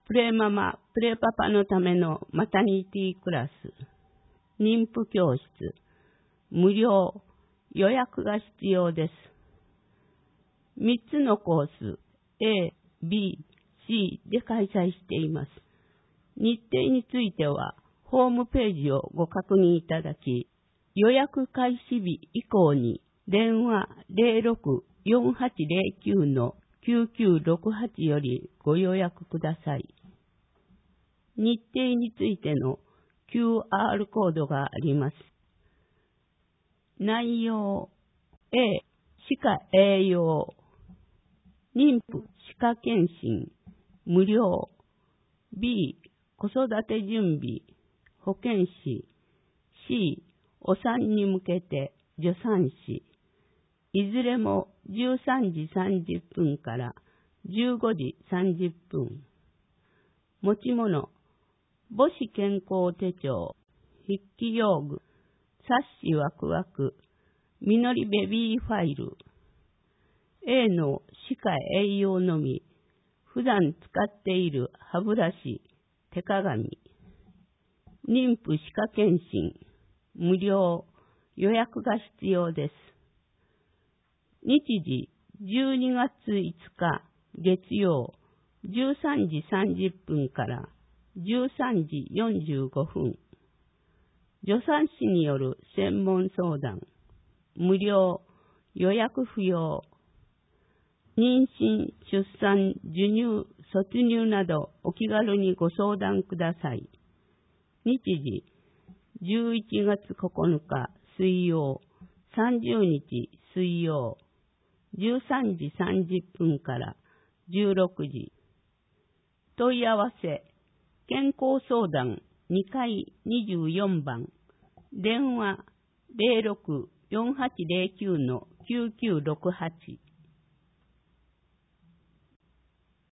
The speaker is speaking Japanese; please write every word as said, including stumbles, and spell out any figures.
プレママ、プレパパのためのマタニティクラス、妊婦教室、無料、予約が必要です。みっつのコース、A、B、C で開催しています。日程については、ホームページをご確認いただき、予約開始日以降に電話 ゼロろく よんはちゼロきゅう のきゅうきゅうろくはちよりご予約ください。日程についての キューアール コードがあります。内容 A、歯科栄養、妊婦歯科検診、無料。 B、子育て準備、保健師。 C、お産に向けて助産師。いずれもじゅうさんじさんじゅっぷんからじゅうごじさんじゅっぷん。持ち物、母子健康手帳、筆記用具、冊子ワクワク、みのりベビーファイル。A の歯科栄養のみ、普段使っている歯ブラシ、手鏡。妊婦歯科検診、無料、予約が必要です。日時、じゅうにがついつか月曜、じゅうさんじさんじゅっぷんからじゅうさんじよんじゅうごふん。助産師による専門相談、無料、予約不要。妊娠、出産、授乳、卒乳などお気軽にご相談ください。日時、じゅういちがつここのか水曜、さんじゅうにち水曜、じゅうさんじさんじゅっぷんからじゅうろくじ。問い合わせ、健康相談にかいにじゅうよんばん、電話 ゼロろく よんはちゼロきゅう のきゅうきゅうろくはち。